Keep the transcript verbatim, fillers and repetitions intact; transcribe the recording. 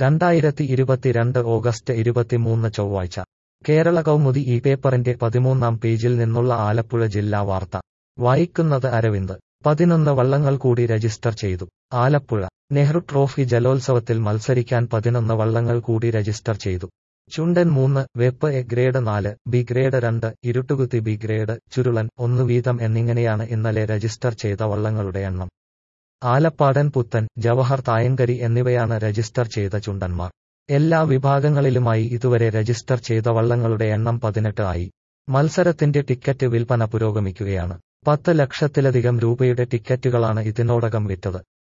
രണ്ടായിരത്തി ഇരുപത്തിരണ്ട് ഓഗസ്റ്റ് ഇരുപത്തിമൂന്ന് ചൊവ്വാഴ്ച കേരള കൗമുദി ഈ പേപ്പറിന്റെ പതിമൂന്നാം പേജിൽ നിന്നുള്ള ആലപ്പുഴ ജില്ലാ വാർത്ത വായിക്കുന്നത് അരവിന്ദ്. പതിനൊന്ന് വള്ളങ്ങൾ കൂടി രജിസ്റ്റർ ചെയ്തു. ആലപ്പുഴ നെഹ്റു ട്രോഫി ജലോത്സവത്തിൽ മത്സരിക്കാൻ പതിനൊന്ന് വള്ളങ്ങൾ കൂടി രജിസ്റ്റർ ചെയ്തു. ചുണ്ടൻ മൂന്ന്, വെപ്പ് എ ഗ്രേഡ് നാല്, ബി ഗ്രേഡ് രണ്ട്, ഇരുട്ടുകുത്തി ബി ഗ്രേഡ്, ചുരുളൻ ഒന്ന് വീതം എന്നിങ്ങനെയാണ് ഇന്നലെ രജിസ്റ്റർ ചെയ്ത വള്ളങ്ങളുടെ എണ്ണം. ആലപ്പാടൻ പുത്തൻ, ജവഹർ തായങ്കരി എന്നിവയാണ് രജിസ്റ്റർ ചെയ്ത ചുണ്ടന്മാർ. എല്ലാ വിഭാഗങ്ങളിലുമായി ഇതുവരെ രജിസ്റ്റർ ചെയ്ത വള്ളങ്ങളുടെ എണ്ണം പതിനെട്ട് ആയി. മത്സരത്തിന്റെ ടിക്കറ്റ് വിൽപ്പന പുരോഗമിക്കുകയാണ്. പത്ത് ലക്ഷത്തിലധികം രൂപയുടെ ടിക്കറ്റുകളാണ് ഇതിനോടകം വിറ്റത്.